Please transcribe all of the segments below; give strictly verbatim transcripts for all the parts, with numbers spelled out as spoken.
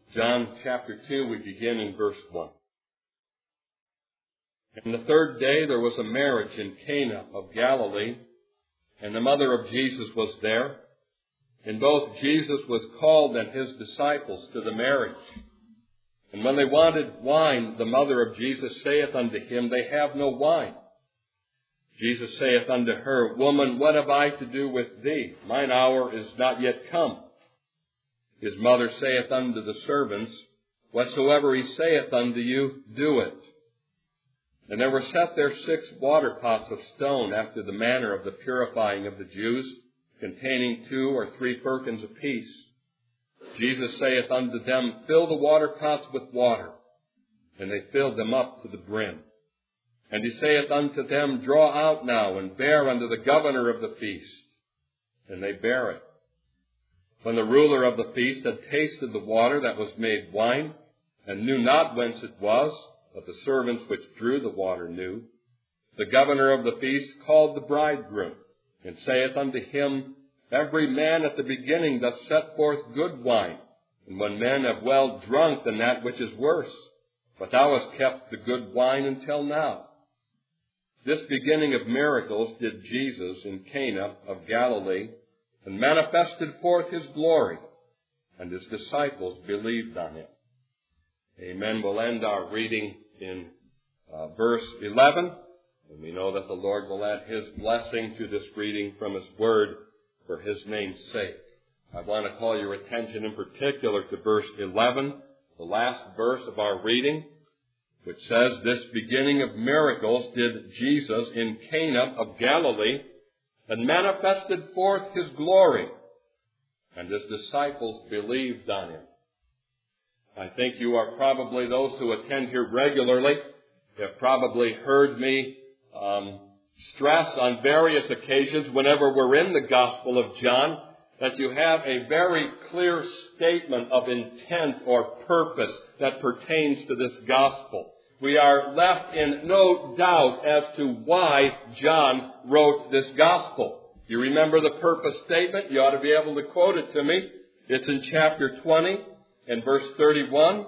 John chapter two, we begin in verse one. And the third day there was a marriage in Cana of Galilee, and the mother of Jesus was there. And both Jesus was called and his disciples to the marriage. And when they wanted wine, the mother of Jesus saith unto him, They have no wine. Jesus saith unto her, Woman, what have I to do with thee? Mine hour is not yet come. His mother saith unto the servants, Whatsoever he saith unto you, do it. And there were set there six water pots of stone after the manner of the purifying of the Jews, containing two or three firkins apiece. Jesus saith unto them, Fill the water pots with water. And they filled them up to the brim. And he saith unto them, Draw out now, and bear unto the governor of the feast. And they bare it. When the ruler of the feast had tasted the water that was made wine, and knew not whence it was, but the servants which drew the water knew, the governor of the feast called the bridegroom, and saith unto him, Every man at the beginning doth set forth good wine, and when men have well drunk, then that which is worse. But thou hast kept the good wine until now. This beginning of miracles did Jesus in Cana of Galilee, and manifested forth his glory, and his disciples believed on him. Amen. We'll end our reading in uh, verse eleven, and we know that the Lord will add his blessing to this reading from his word for his name's sake. I want to call your attention in particular to verse eleven, the last verse of our reading, which says, This beginning of miracles did Jesus in Cana of Galilee, and manifested forth his glory, and his disciples believed on him. I think you are probably, those who attend here regularly, have probably heard me um, stress on various occasions whenever we're in the Gospel of John that you have a very clear statement of intent or purpose that pertains to this Gospel. We are left in no doubt as to why John wrote this Gospel. You remember the purpose statement? You ought to be able to quote it to me. It's in chapter twenty and verse thirty-one.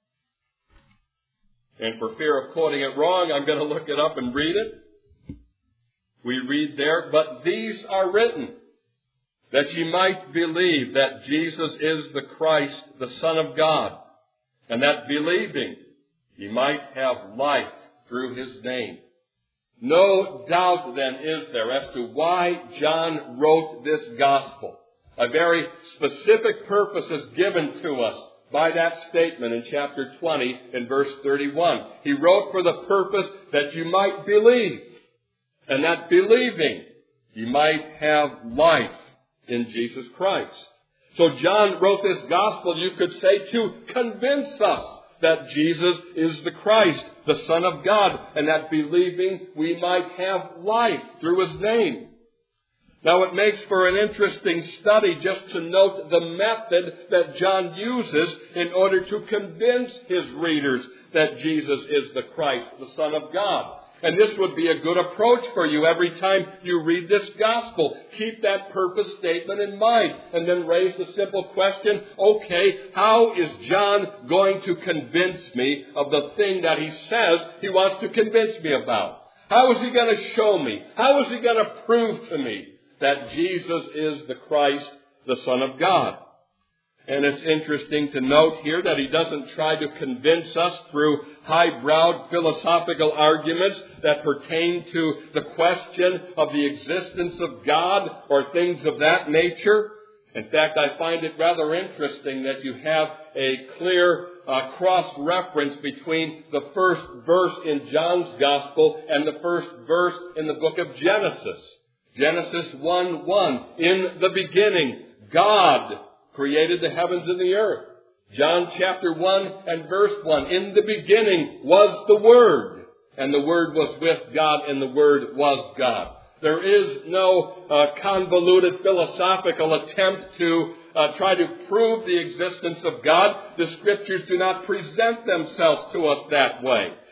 And for fear of quoting it wrong, I'm going to look it up and read it. We read there, But these are written, that ye might believe that Jesus is the Christ, the Son of God, and that believing ye might have life through his name. No doubt then is there as to why John wrote this gospel. A very specific purpose is given to us by that statement in chapter twenty and verse thirty-one. He wrote for the purpose that you might believe, and that believing you might have life in Jesus Christ. So John wrote this gospel, you could say, to convince us that Jesus is the Christ, the Son of God, and that believing we might have life through his name. Now it makes for an interesting study just to note the method that John uses in order to convince his readers that Jesus is the Christ, the Son of God. And this would be a good approach for you every time you read this gospel. Keep that purpose statement in mind and then raise the simple question, okay, how is John going to convince me of the thing that he says he wants to convince me about? How is he going to show me? How is he going to prove to me that Jesus is the Christ, the Son of God? And it's interesting to note here that he doesn't try to convince us through high-browed philosophical arguments that pertain to the question of the existence of God or things of that nature. In fact, I find it rather interesting that you have a clear uh, cross-reference between the first verse in John's Gospel and the first verse in the book of Genesis. Genesis one one, in the beginning, God created the heavens and the earth. John chapter one and verse one. In the beginning was the Word, and the Word was with God, and the Word was God. There is no uh, convoluted philosophical attempt to uh, try to prove the existence of God. The Scriptures do not present themselves to us that way.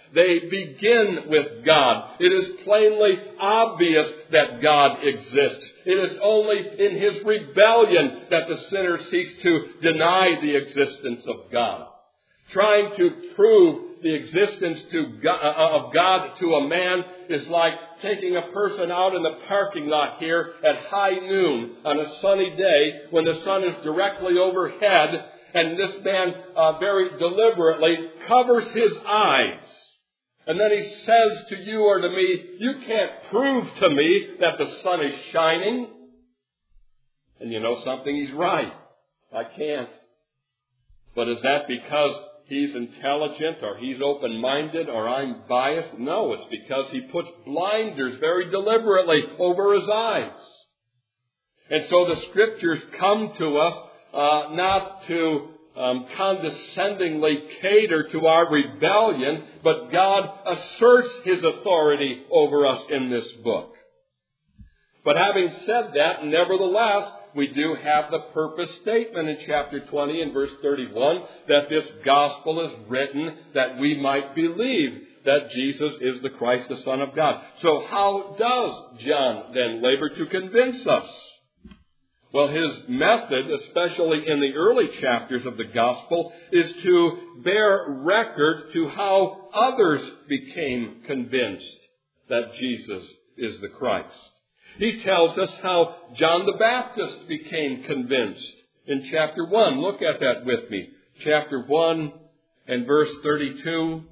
They begin with God. It is plainly obvious that God exists. It is only in his rebellion that the sinner seeks to deny the existence of God. Trying to prove the existence to God, uh, of God to a man is like taking a person out in the parking lot here at high noon on a sunny day when the sun is directly overhead, and this man uh, very deliberately covers his eyes. And then he says to you or to me, you can't prove to me that the sun is shining. And you know something? He's right. I can't. But is that because he's intelligent or he's open-minded or I'm biased? No, it's because he puts blinders very deliberately over his eyes. And so the Scriptures come to us uh, not to um, condescendingly cater to our rebellion, but God asserts his authority over us in this book. But having said that, nevertheless, we do have the purpose statement in chapter twenty and verse thirty-one that this gospel is written that we might believe that Jesus is the Christ, the Son of God. So how does John then labor to convince us? Well, his method, especially in the early chapters of the gospel, is to bear record to how others became convinced that Jesus is the Christ. He tells us how John the Baptist became convinced in chapter one. Look at that with me. Chapter one and verse thirty-two.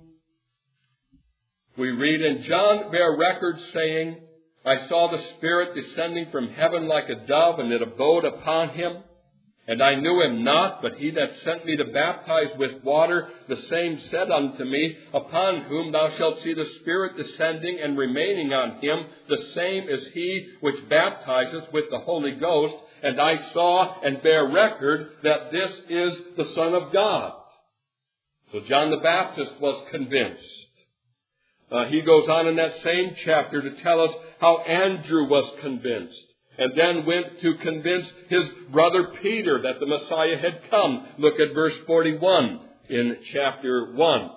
We read, "And John bare record, saying, I saw the Spirit descending from heaven like a dove, and it abode upon him. And I knew him not, but he that sent me to baptize with water, the same said unto me, Upon whom thou shalt see the Spirit descending and remaining on him, the same is he which baptizeth with the Holy Ghost. And I saw and bear record that this is the Son of God." So John the Baptist was convinced. Uh, he goes on in that same chapter to tell us how Andrew was convinced, and then went to convince his brother Peter that the Messiah had come. Look at verse forty-one in chapter one.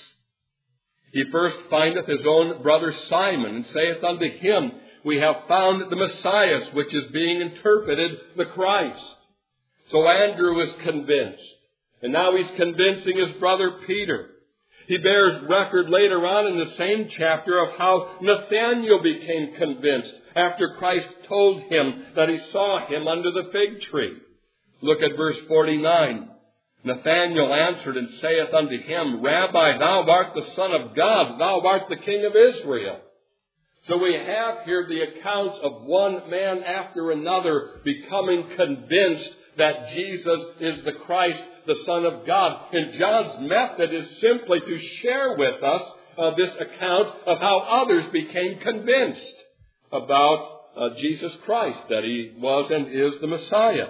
"He first findeth his own brother Simon, and saith unto him, We have found the Messiah, which is being interpreted the Christ." So Andrew is convinced, and now he's convincing his brother Peter. He bears record later on in the same chapter of how Nathanael became convinced after Christ told him that he saw him under the fig tree. Look at verse forty-nine. "Nathanael answered and saith unto him, Rabbi, thou art the Son of God, thou art the King of Israel." So we have here the accounts of one man after another becoming convinced that Jesus is the Christ, the Son of God. And John's method is simply to share with us uh, this account of how others became convinced about uh, Jesus Christ, that he was and is the Messiah.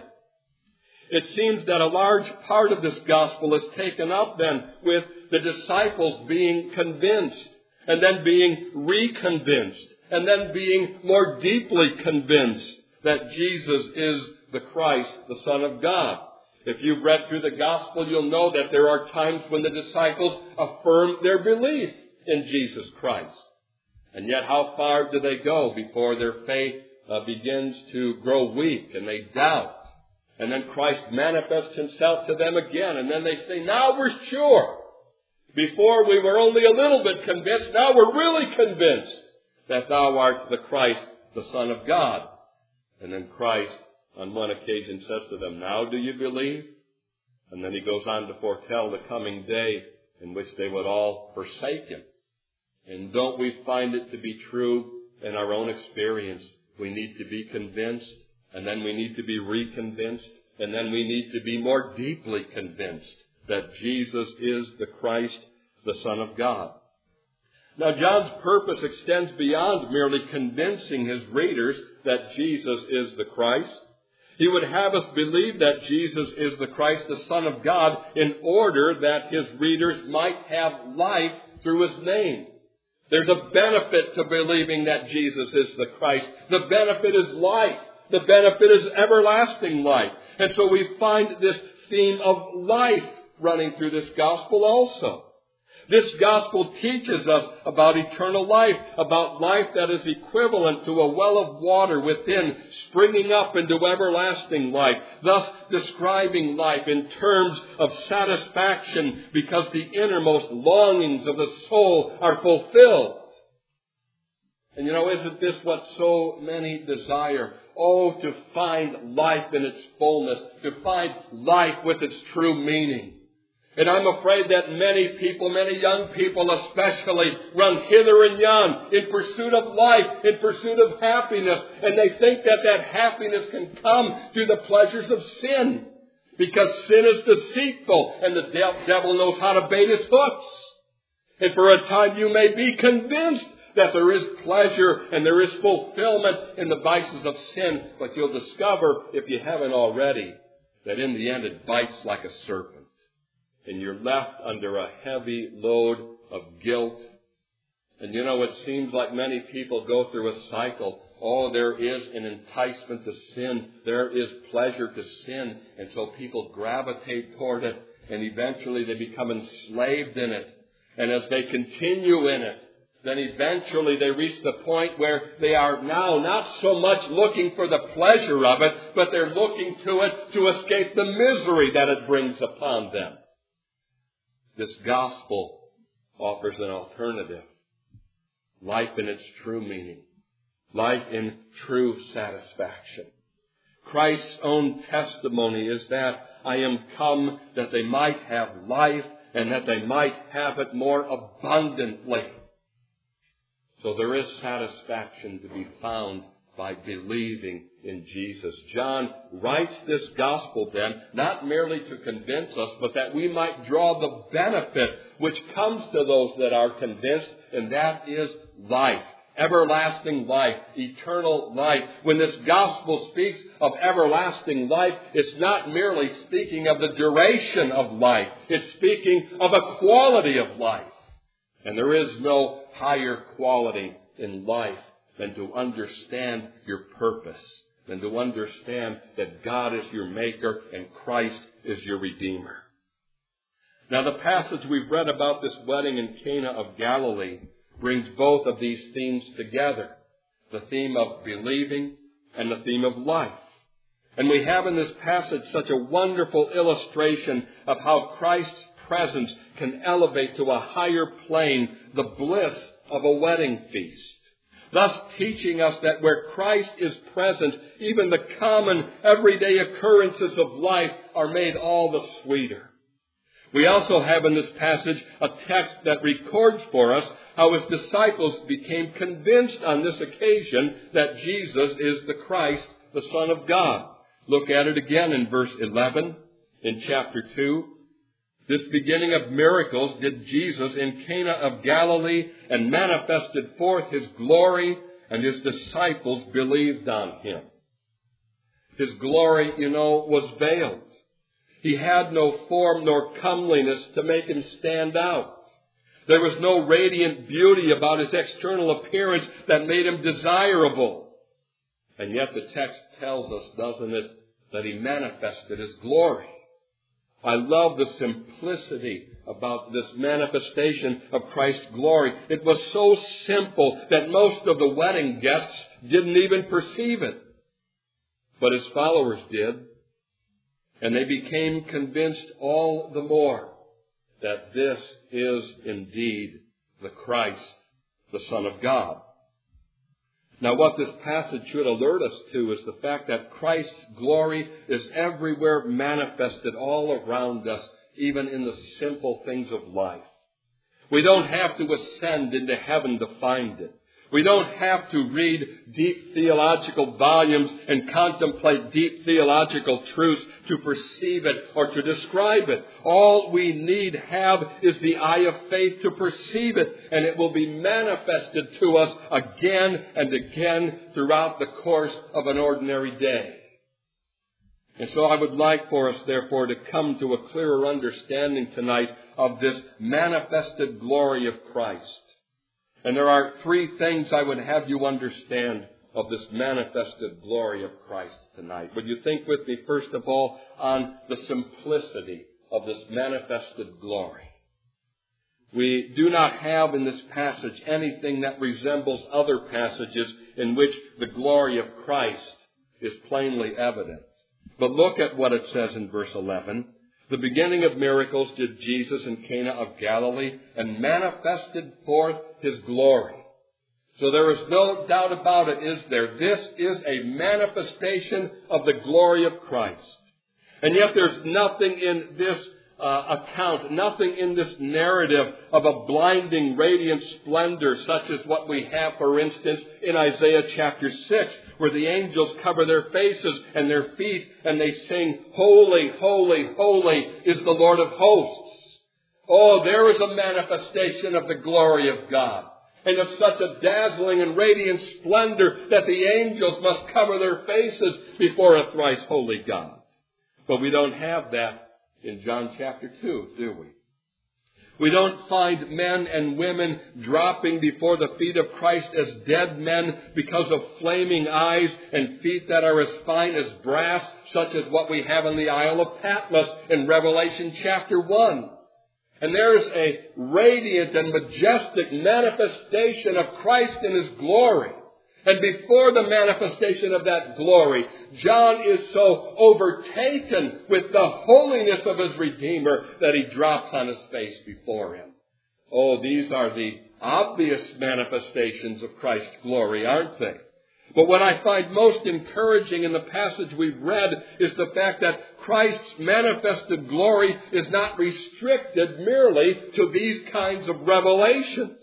It seems that a large part of this gospel is taken up then with the disciples being convinced, and then being reconvinced, and then being more deeply convinced that Jesus is the Christ, the Son of God. If you've read through the gospel, you'll know that there are times when the disciples affirm their belief in Jesus Christ. And yet how far do they go before their faith uh, begins to grow weak and they doubt? And then Christ manifests himself to them again, and then they say, now we're sure. Before we were only a little bit convinced, now we're really convinced that thou art the Christ, the Son of God. And then Christ on one occasion says to them, now do you believe? And then he goes on to foretell the coming day in which they would all forsake him. And don't we find it to be true in our own experience? We need to be convinced, and then we need to be reconvinced, and then we need to be more deeply convinced that Jesus is the Christ, the Son of God. Now, John's purpose extends beyond merely convincing his readers that Jesus is the Christ. He would have us believe that Jesus is the Christ, the Son of God, in order that his readers might have life through his name. There's a benefit to believing that Jesus is the Christ. The benefit is life. The benefit is everlasting life. And so we find this theme of life running through this gospel also. This gospel teaches us about eternal life, about life that is equivalent to a well of water within, springing up into everlasting life, thus describing life in terms of satisfaction because the innermost longings of the soul are fulfilled. And you know, isn't this what so many desire? Oh, to find life in its fullness, to find life with its true meaning. And I'm afraid that many people, many young people especially, run hither and yon in pursuit of life, in pursuit of happiness. And they think that that happiness can come through the pleasures of sin. Because sin is deceitful and the devil knows how to bait his hooks. And for a time you may be convinced that there is pleasure and there is fulfillment in the vices of sin. But you'll discover, if you haven't already, that in the end it bites like a serpent. And you're left under a heavy load of guilt. And you know, it seems like many people go through a cycle. Oh, there is an enticement to sin. There is pleasure to sin. And so people gravitate toward it. And eventually they become enslaved in it. And as they continue in it, then eventually they reach the point where they are now not so much looking for the pleasure of it, but they're looking to it to escape the misery that it brings upon them. This gospel offers an alternative. Life in its true meaning. Life in true satisfaction. Christ's own testimony is that I am come that they might have life and that they might have it more abundantly. So there is satisfaction to be found by believing in Jesus. John writes this gospel then, not merely to convince us, but that we might draw the benefit which comes to those that are convinced, and that is life. Everlasting life, eternal life. When this gospel speaks of everlasting life, it's not merely speaking of the duration of life. It's speaking of a quality of life. And there is no higher quality in life than to understand your purpose, than to understand that God is your maker and Christ is your redeemer. Now, the passage we've read about this wedding in Cana of Galilee brings both of these themes together, the theme of believing and the theme of life. And we have in this passage such a wonderful illustration of how Christ's presence can elevate to a higher plane the bliss of a wedding feast, thus teaching us that where Christ is present, even the common everyday occurrences of life are made all the sweeter. We also have in this passage a text that records for us how his disciples became convinced on this occasion that Jesus is the Christ, the Son of God. Look at it again in verse eleven in chapter two. This beginning of miracles did Jesus in Cana of Galilee and manifested forth his glory, and his disciples believed on him. His glory, you know, was veiled. He had no form nor comeliness to make him stand out. There was no radiant beauty about his external appearance that made him desirable. And yet the text tells us, doesn't it, that he manifested his glory. I love the simplicity about this manifestation of Christ's glory. It was so simple that most of the wedding guests didn't even perceive it. But his followers did. And they became convinced all the more that this is indeed the Christ, the Son of God. Now, what this passage should alert us to is the fact that Christ's glory is everywhere manifested all around us, even in the simple things of life. We don't have to ascend into heaven to find it. We don't have to read deep theological volumes and contemplate deep theological truths to perceive it or to describe it. All we need have is the eye of faith to perceive it, and it will be manifested to us again and again throughout the course of an ordinary day. And so I would like for us, therefore, to come to a clearer understanding tonight of this manifested glory of Christ. And there are three things I would have you understand of this manifested glory of Christ tonight. Would you think with me, first of all, on the simplicity of this manifested glory? We do not have in this passage anything that resembles other passages in which the glory of Christ is plainly evident. But look at what it says in verse eleven. The beginning of miracles did Jesus in Cana of Galilee and manifested forth his glory. So there is no doubt about it, is there? This is a manifestation of the glory of Christ. And yet there's nothing in this uh, account, nothing in this narrative of a blinding, radiant splendor such as what we have, for instance, in Isaiah chapter six, where the angels cover their faces and their feet and they sing, "Holy, holy, holy is the Lord of hosts." Oh, there is a manifestation of the glory of God, and of such a dazzling and radiant splendor that the angels must cover their faces before a thrice holy God. But we don't have that in John chapter two, do we? We don't find men and women dropping before the feet of Christ as dead men because of flaming eyes and feet that are as fine as brass, such as what we have in the Isle of Patmos in Revelation chapter one. And there's a radiant and majestic manifestation of Christ in his glory. And before the manifestation of that glory, John is so overtaken with the holiness of his Redeemer that he drops on his face before him. Oh, these are the obvious manifestations of Christ's glory, aren't they? But what I find most encouraging in the passage we've read is the fact that Christ's manifested glory is not restricted merely to these kinds of revelations.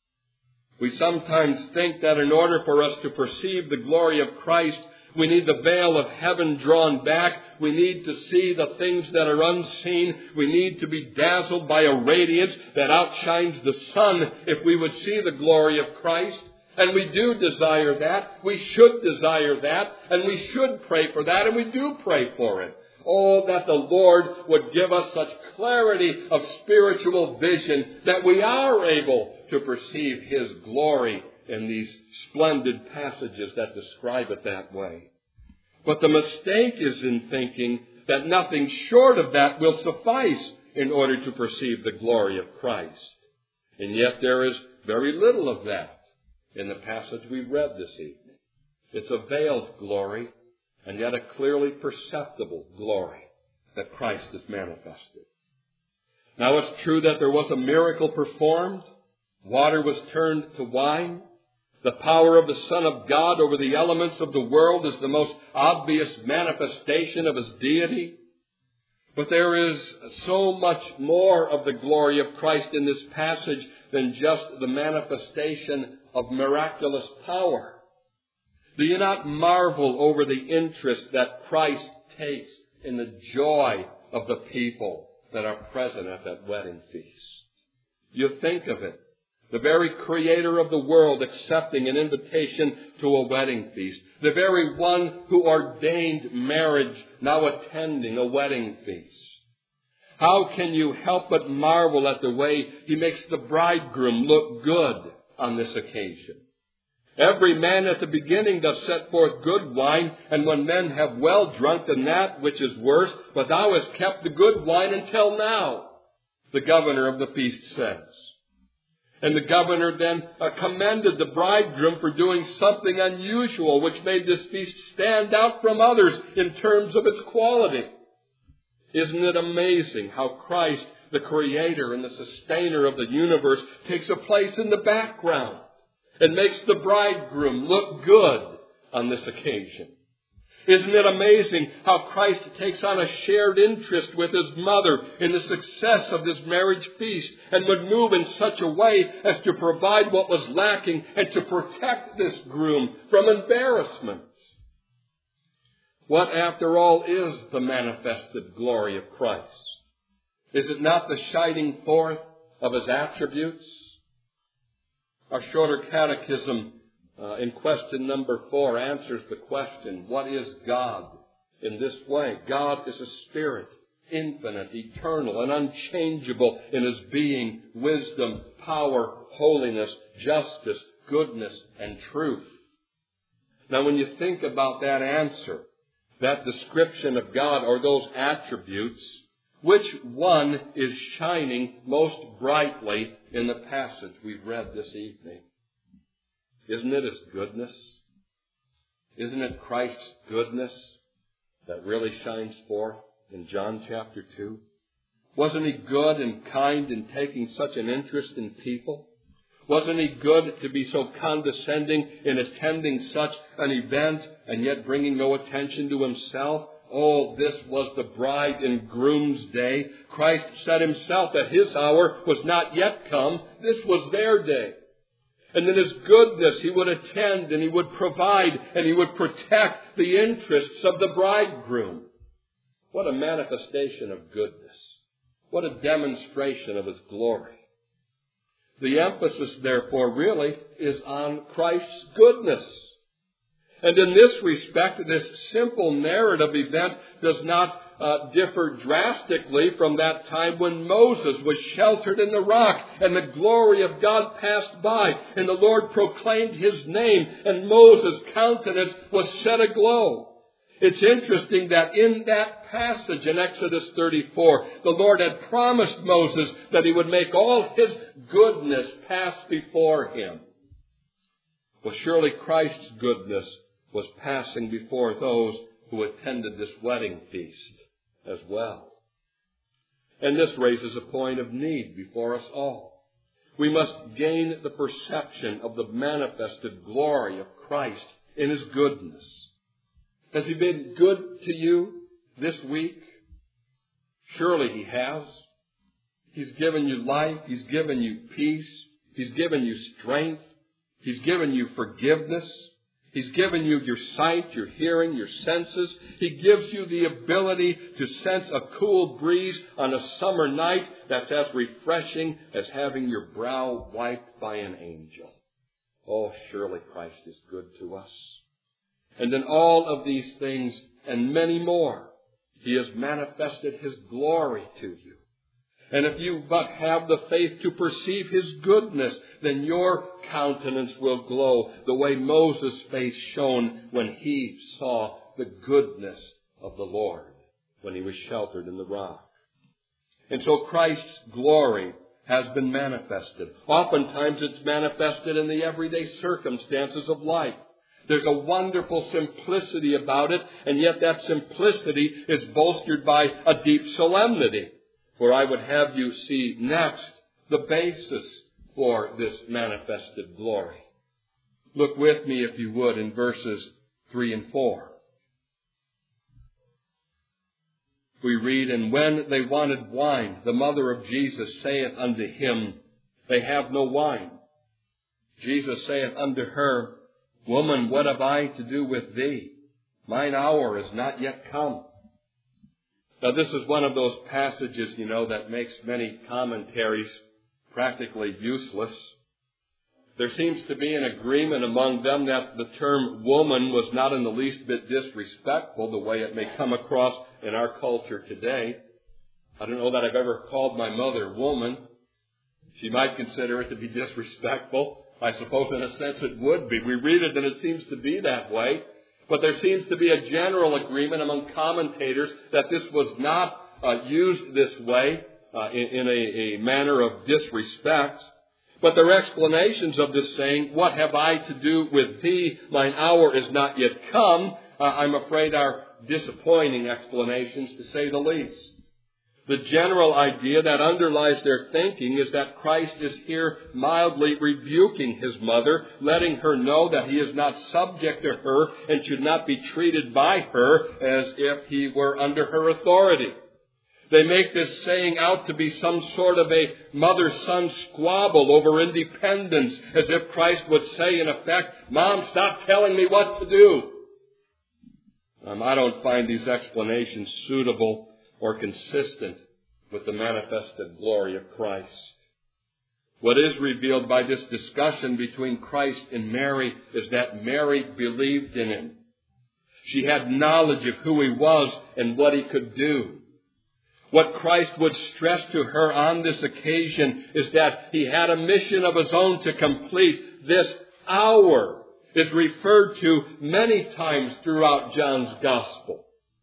We sometimes think that in order for us to perceive the glory of Christ, we need the veil of heaven drawn back. We need to see the things that are unseen. We need to be dazzled by a radiance that outshines the sun if we would see the glory of Christ. And we do desire that. We should desire that. And we should pray for that. And we do pray for it. Oh, that the Lord would give us such clarity of spiritual vision that we are able to perceive his glory in these splendid passages that describe it that way. But the mistake is in thinking that nothing short of that will suffice in order to perceive the glory of Christ. And yet there is very little of that in the passage we read this evening. It's a veiled glory, and yet a clearly perceptible glory that Christ has manifested. Now, it's true that there was a miracle performed. Water was turned to wine. The power of the Son of God over the elements of the world is the most obvious manifestation of his deity. But there is so much more of the glory of Christ in this passage than just the manifestation of miraculous power. Do you not marvel over the interest that Christ takes in the joy of the people that are present at that wedding feast? You think of it. The very creator of the world accepting an invitation to a wedding feast. The very one who ordained marriage now attending a wedding feast. How can you help but marvel at the way he makes the bridegroom look good on this occasion? Every man at the beginning does set forth good wine, and when men have well drunk, then that which is worse, but thou hast kept the good wine until now, the governor of the feast says. And the governor then uh, commended the bridegroom for doing something unusual, which made this feast stand out from others in terms of its quality. Isn't it amazing how Christ, the creator and the sustainer of the universe, takes a place in the background and makes the bridegroom look good on this occasion? Isn't it amazing how Christ takes on a shared interest with his mother in the success of this marriage feast and would move in such a way as to provide what was lacking and to protect this groom from embarrassment? What, after all, is the manifested glory of Christ? Is it not the shining forth of his attributes? Our shorter catechism Uh, in question number four answers the question, what is God? In this way, God is a spirit, infinite, eternal, and unchangeable in his being, wisdom, power, holiness, justice, goodness, and truth. Now, when you think about that answer, that description of God or those attributes, Which one is shining most brightly in the passage we've read this evening? Isn't it His goodness? Isn't it Christ's goodness that really shines forth in John chapter two? Wasn't He good and kind in taking such an interest in people? Wasn't He good to be so condescending in attending such an event and yet bringing no attention to Himself? Oh, this was the bride and groom's day. Christ said Himself that His hour was not yet come. This was their day. And in His goodness, He would attend and He would provide and He would protect the interests of the bridegroom. What a manifestation of goodness. What a demonstration of His glory. The emphasis, therefore, really is on Christ's goodness. And in this respect, this simple narrative event does not uh, differ drastically from that time when Moses was sheltered in the rock and the glory of God passed by and the Lord proclaimed His name and Moses' countenance was set aglow. It's interesting that in that passage in Exodus thirty-four, the Lord had promised Moses that He would make all His goodness pass before him. Well, surely Christ's goodness was passing before those who attended this wedding feast as well. And this raises a point of need before us all. We must gain the perception of the manifested glory of Christ in His goodness. Has He been good to you this week? Surely He has. He's given you life. He's given you peace. He's given you strength. He's given you forgiveness. He's given you your sight, your hearing, your senses. He gives you the ability to sense a cool breeze on a summer night that's as refreshing as having your brow wiped by an angel. Oh, surely Christ is good to us. And in all of these things and many more, He has manifested His glory to you. And if you but have the faith to perceive His goodness, then your countenance will glow the way Moses' face shone when he saw the goodness of the Lord, when he was sheltered in the rock. And so Christ's glory has been manifested. Oftentimes it's manifested in the everyday circumstances of life. There's a wonderful simplicity about it, and yet that simplicity is bolstered by a deep solemnity. For I would have you see next the basis for this manifested glory. Look with me, if you would, in verses three and four. We read, "And when they wanted wine, the mother of Jesus saith unto him, They have no wine. Jesus saith unto her, Woman, what have I to do with thee? Mine hour is not yet come." Now, this is one of those passages, you know, that makes many commentaries practically useless. There seems to be an agreement among them that the term woman was not in the least bit disrespectful, the way it may come across in our culture today. I don't know that I've ever called my mother woman. She might consider it to be disrespectful. I suppose in a sense it would be. We read it and it seems to be that way. But there seems to be a general agreement among commentators that this was not uh, used this way uh, in, in a, a manner of disrespect. But their explanations of this saying, "What have I to do with thee? Mine hour is not yet come," uh, I'm afraid are disappointing explanations, to say the least. The general idea that underlies their thinking is that Christ is here mildly rebuking His mother, letting her know that He is not subject to her and should not be treated by her as if He were under her authority. They make this saying out to be some sort of a mother-son squabble over independence, as if Christ would say, in effect, "Mom, stop telling me what to do." Um, I don't find these explanations suitable or consistent with the manifested glory of Christ. What is revealed by this discussion between Christ and Mary is that Mary believed in Him. She had knowledge of who He was and what He could do. What Christ would stress to her on this occasion is that He had a mission of His own to complete. This hour is referred to many times throughout John's Gospel.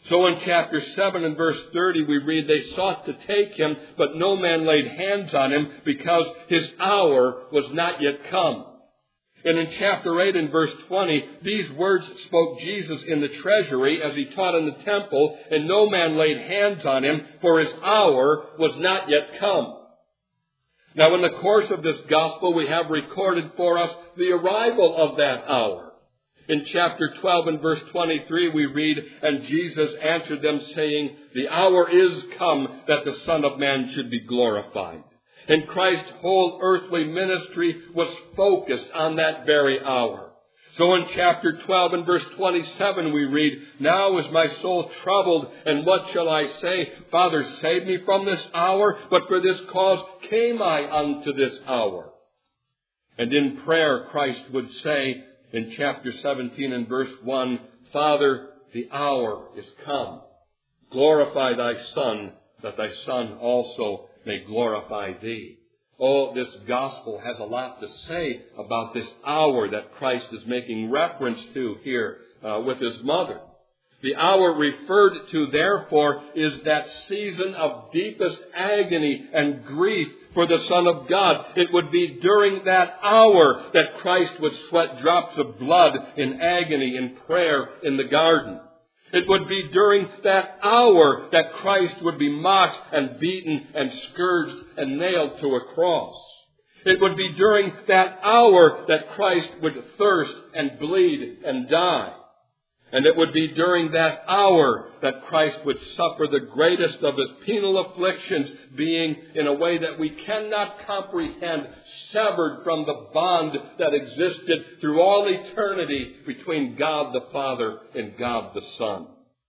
So in chapter seven and verse thirty we read, they sought to take him, but no man laid hands on him because his hour was not yet come. And in chapter eight and verse twenty, these words spoke Jesus in the treasury as he taught in the temple, and no man laid hands on him, for his hour was not yet come. Now in the course of this gospel we have recorded for us the arrival of that hour. In chapter twelve and verse twenty-three we read, and Jesus answered them saying, the hour is come that the Son of Man should be glorified. And Christ's whole earthly ministry was focused on that very hour. So in chapter twelve and verse twenty-seven we read, now is my soul troubled, and what shall I say? Father, save me from this hour, but for this cause came I unto this hour. And in prayer Christ would say, in chapter seventeen and verse one, Father, the hour is come. Glorify thy Son, that thy Son also may glorify thee. Oh, this gospel has a lot to say about this hour that Christ is making reference to here uh, with his mother. The hour referred to, therefore, is that season of deepest agony and grief for the Son of God. It would be during that hour that Christ would sweat drops of blood in agony in prayer in the garden. It would be during that hour that Christ would be mocked and beaten and scourged and nailed to a cross. It would be during that hour that Christ would thirst and bleed and die. And it would be during that hour that Christ would suffer the greatest of his penal afflictions, being, in a way that we cannot comprehend, severed from the bond that existed through all eternity between God the Father and God the Son.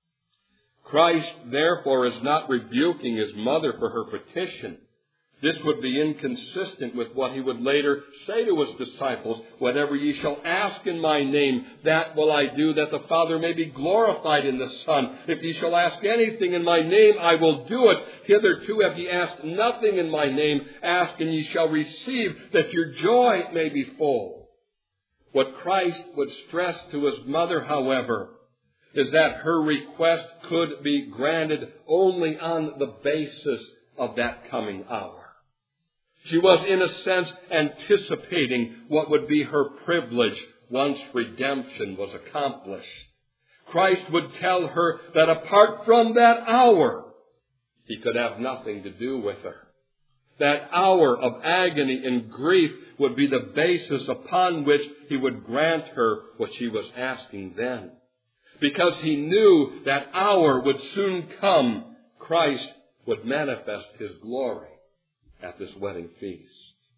Christ, therefore, is not rebuking his mother for her petition. This would be inconsistent with what he would later say to his disciples, whatever ye shall ask in my name, that will I do, that the Father may be glorified in the Son. If ye shall ask anything in my name, I will do it. Hitherto have ye asked nothing in my name. Ask, and ye shall receive, that your joy may be full. What Christ would stress to his mother, however, is that her request could be granted only on the basis of that coming hour. She was, in a sense, anticipating what would be her privilege once redemption was accomplished. Christ would tell her that apart from that hour, he could have nothing to do with her. That hour of agony and grief would be the basis upon which he would grant her what she was asking then. Because he knew that hour would soon come, Christ would manifest his glory at this wedding feast.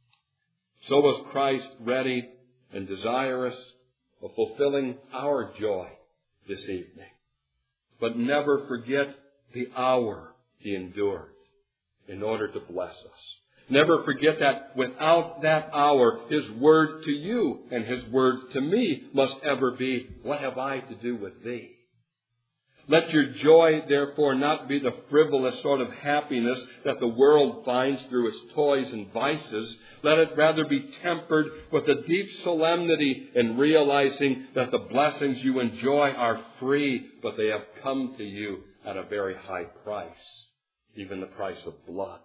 So was Christ ready and desirous of fulfilling our joy this evening. But never forget the hour he endured in order to bless us. Never forget that without that hour, his word to you and his word to me must ever be, what have I to do with thee? Let your joy, therefore, not be the frivolous sort of happiness that the world finds through its toys and vices. Let it rather be tempered with a deep solemnity in realizing that the blessings you enjoy are free, but they have come to you at a very high price, even the price of blood.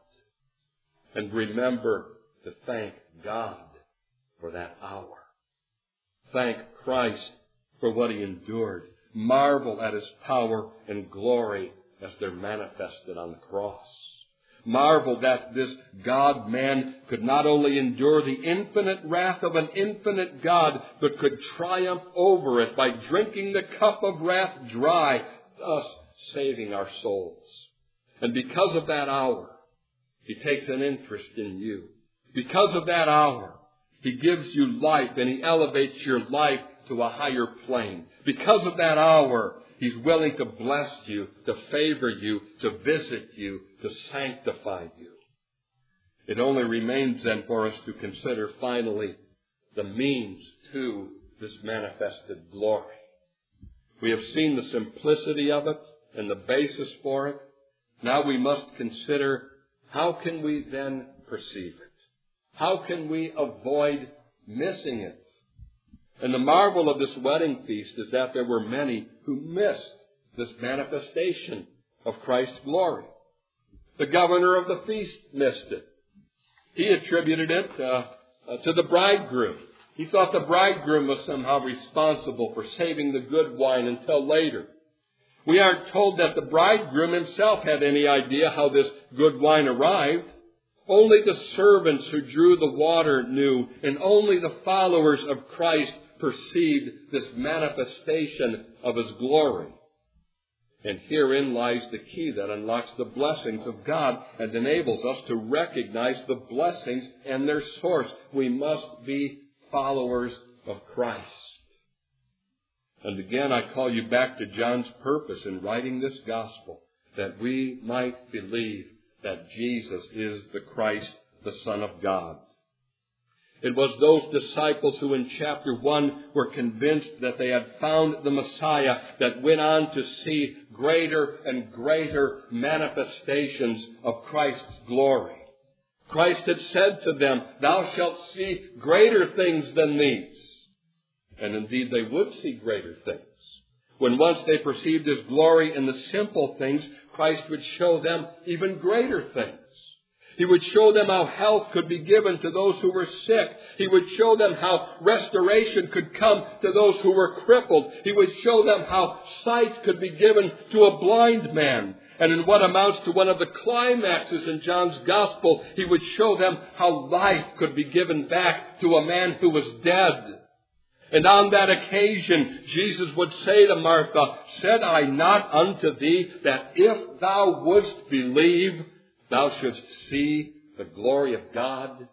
And remember to thank God for that hour. Thank Christ for what he endured. Marvel at his power and glory as they're manifested on the cross. Marvel that this God-man could not only endure the infinite wrath of an infinite God, but could triumph over it by drinking the cup of wrath dry, thus saving our souls. And because of that hour, he takes an interest in you. Because of that hour, he gives you life and he elevates your life to a higher plane. Because of that hour, he's willing to bless you, to favor you, to visit you, to sanctify you. It only remains then for us to consider finally the means to this manifested glory. We have seen the simplicity of it and the basis for it. Now we must consider, how can we then perceive it? How can we avoid missing it? And the marvel of this wedding feast is that there were many who missed this manifestation of Christ's glory. The governor of the feast missed it. He attributed it uh, uh, to the bridegroom. He thought the bridegroom was somehow responsible for saving the good wine until later. We aren't told that the bridegroom himself had any idea how this good wine arrived. Only the servants who drew the water knew, and only the followers of Christ perceived this manifestation of His glory. And herein lies the key that unlocks the blessings of God and enables us to recognize the blessings and their source. We must be followers of Christ. And again, I call you back to John's purpose in writing this gospel, that we might believe that Jesus is the Christ, the Son of God. It was those disciples who in chapter one were convinced that they had found the Messiah that went on to see greater and greater manifestations of Christ's glory. Christ had said to them, "Thou shalt see greater things than these." And indeed they would see greater things. When once they perceived His glory in the simple things, Christ would show them even greater things. He would show them how health could be given to those who were sick. He would show them how restoration could come to those who were crippled. He would show them how sight could be given to a blind man. And in what amounts to one of the climaxes in John's Gospel, He would show them how life could be given back to a man who was dead. And on that occasion, Jesus would say to Martha, "Said I not unto thee that if thou wouldst believe, thou shouldst see the glory of God?"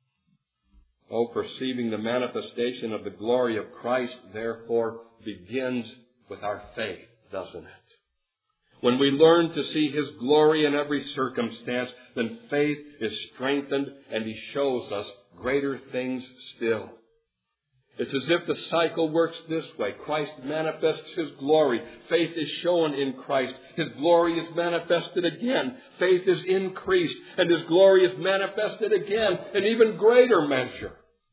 Oh, perceiving the manifestation of the glory of Christ, therefore, begins with our faith, doesn't it? When we learn to see His glory in every circumstance, then faith is strengthened and He shows us greater things still. It's as if the cycle works this way. Christ manifests His glory. Faith is shown in Christ. His glory is manifested again. Faith is increased. And His glory is manifested again in even greater measure.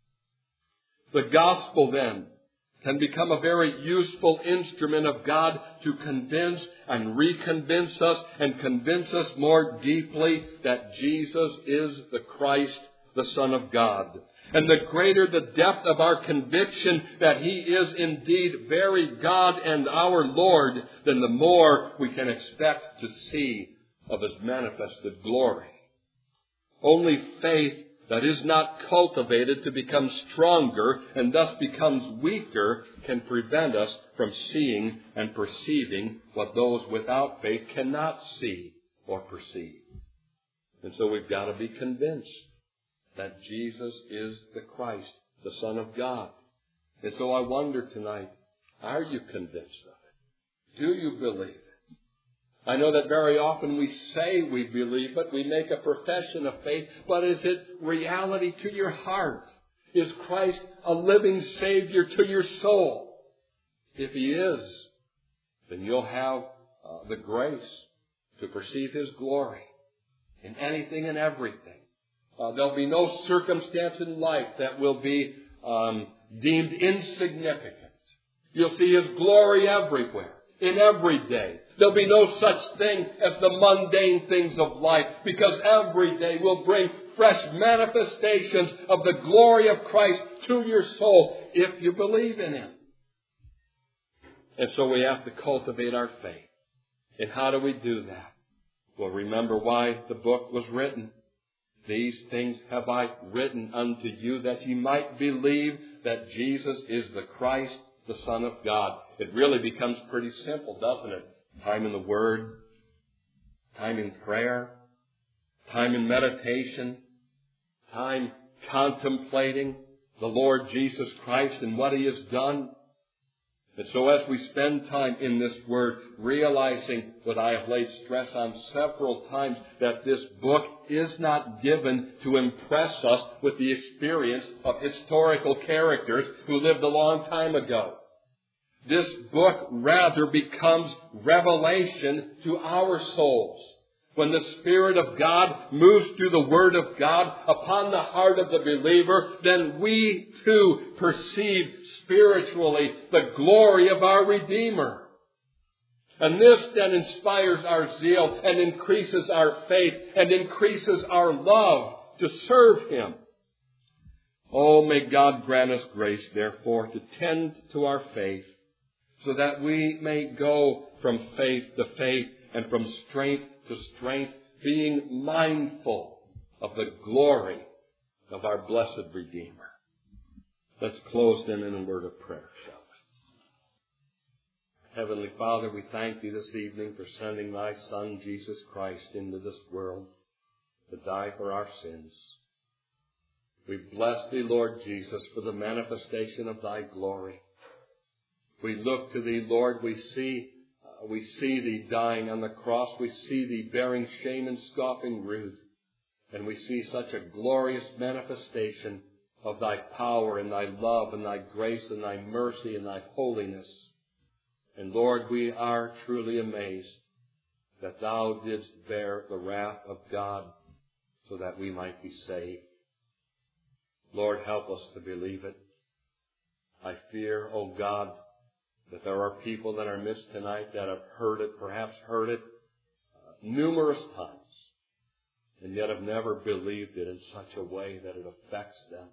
The gospel then can become a very useful instrument of God to convince and reconvince us and convince us more deeply that Jesus is the Christ, the Son of God. And the greater the depth of our conviction that He is indeed very God and our Lord, then the more we can expect to see of His manifested glory. Only faith that is not cultivated to become stronger and thus becomes weaker can prevent us from seeing and perceiving what those without faith cannot see or perceive. And so we've got to be convinced that Jesus is the Christ, the Son of God. And so I wonder tonight, are you convinced of it? Do you believe it? I know that very often we say we believe it, we make a profession of faith, but is it reality to your heart? Is Christ a living Savior to your soul? If He is, then you'll have uh, the grace to perceive His glory in anything and everything. Uh, there'll be no circumstance in life that will be um, deemed insignificant. You'll see His glory everywhere, in every day. There'll be no such thing as the mundane things of life, because every day will bring fresh manifestations of the glory of Christ to your soul if you believe in Him. And so we have to cultivate our faith. And how do we do that? Well, remember why the book was written. These things have I written unto you, that ye might believe that Jesus is the Christ, the Son of God. It really becomes pretty simple, doesn't it? Time in the Word, time in prayer, time in meditation, time contemplating the Lord Jesus Christ and what He has done. And so as we spend time in this Word, realizing what I have laid stress on several times, that this book is not given to impress us with the experience of historical characters who lived a long time ago. This book rather becomes revelation to our souls. When the Spirit of God moves through the Word of God upon the heart of the believer, then we too perceive spiritually the glory of our Redeemer. And this then inspires our zeal and increases our faith and increases our love to serve Him. Oh, may God grant us grace, therefore, to tend to our faith so that we may go from faith to faith and from strength to strength, being mindful of the glory of our blessed Redeemer. Let's close then in a word of prayer, shall we? Heavenly Father, we thank Thee this evening for sending Thy Son, Jesus Christ, into this world to die for our sins. We bless Thee, Lord Jesus, for the manifestation of Thy glory. We look to Thee, Lord, we see, uh, we see Thee dying on the cross. We see Thee bearing shame and scoffing rude. And we see such a glorious manifestation of Thy power and Thy love and Thy grace and Thy mercy and Thy holiness. And Lord, we are truly amazed that Thou didst bear the wrath of God so that we might be saved. Lord, help us to believe it. I fear, O God, that there are people in our midst tonight that have heard it, perhaps heard it uh, numerous times, and yet have never believed it in such a way that it affects them.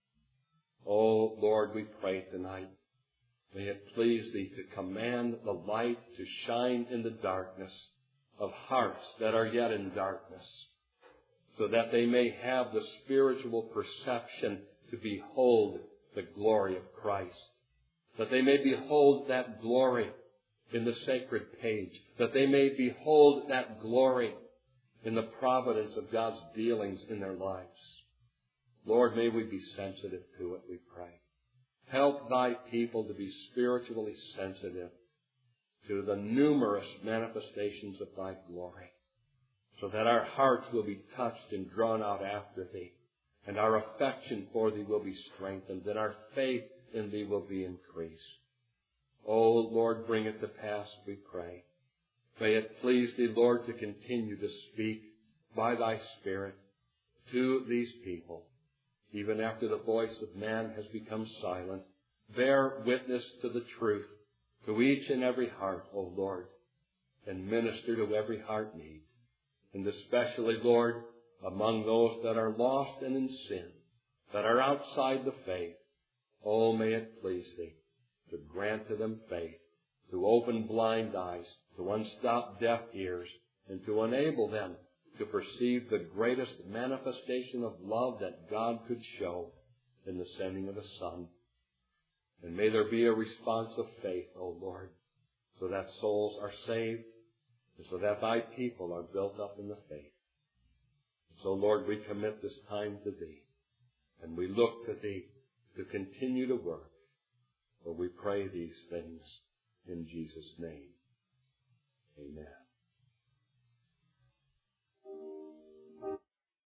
Oh, Lord, we pray tonight, may it please Thee to command the light to shine in the darkness of hearts that are yet in darkness, so that they may have the spiritual perception to behold the glory of Christ, that they may behold that glory in the sacred page, that they may behold that glory in the providence of God's dealings in their lives. Lord, may we be sensitive to it, we pray. Help Thy people to be spiritually sensitive to the numerous manifestations of Thy glory, so that our hearts will be touched and drawn out after Thee, and our affection for Thee will be strengthened, and our faith in Thee will be increased. Oh, Lord, bring it to pass, we pray. May it please Thee, Lord, to continue to speak by Thy Spirit to these people, even after the voice of man has become silent. Bear witness to the truth to each and every heart, O Lord, and minister to every heart need. And especially, Lord, among those that are lost and in sin, that are outside the faith, oh, may it please Thee to grant to them faith, to open blind eyes, to unstop deaf ears, and to enable them to perceive the greatest manifestation of love that God could show in the sending of His Son. And may there be a response of faith, O Lord, so that souls are saved, and so that Thy people are built up in the faith. So, Lord, we commit this time to Thee, and we look to Thee to continue to work. For we pray these things in Jesus' name. Amen.